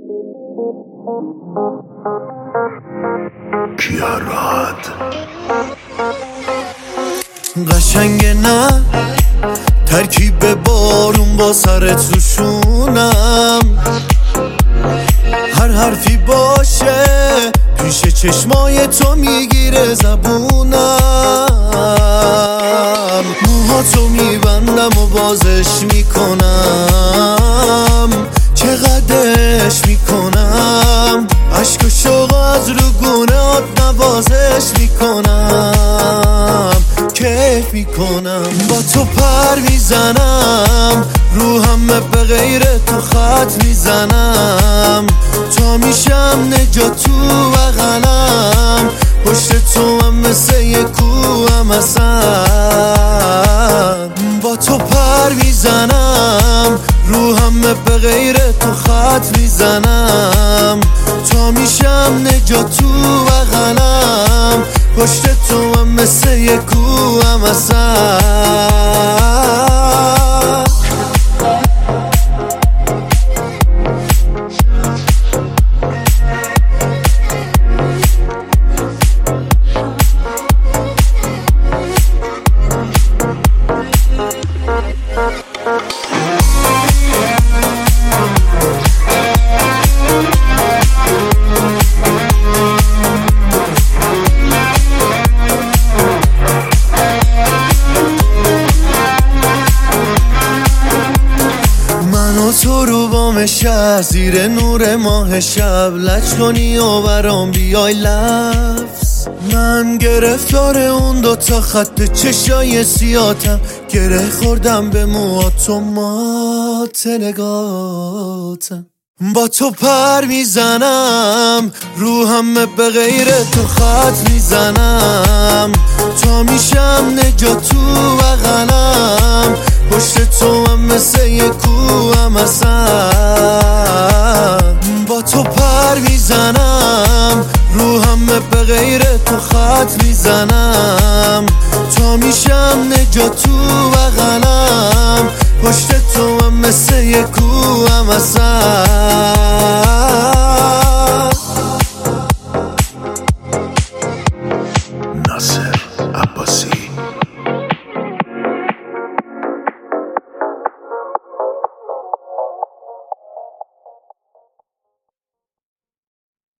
کیاراد قشنگه نه ترکیب بارون با سرت روشونم، هر حرفی باشه پیش چشمای تو میگیره زبونم، موهاتو میبندم و بازش میکنم، چقدرش میکنم، عشق و شوق از رو گونهات نوازش میکنم، کیف میکنم، با تو پر میزنم، رو همه به غیر تو خط میزنم، تا میشم نجات تو بغلم، پشت تو هم مثل یه کوهم اصلا، با تو پر میزنم، رو همه به غیر تو خط میزنم، تا میشم نجات تو بغلم، پشت تو هم مثل یه کوهم اصلا. تو رو بام شهر زیر نور ماه شب لج کنی و برام بیای لفظ، من گرفتار اون دوتا خط چشای سیاتم، گره خوردم به موهاتو مات نگاتم، با تو پر میزنم، رو همه به غیر تو خط میزنم، تا میشم نجات تو بغلم، پشت تو هم مثل یه کوهم اصلا، با تو پر میزنم، رو همه به غیر تو خط میزنم، تا میشم نجات تو بغلم، پشت تو هم مثل یه کوهم اصلا.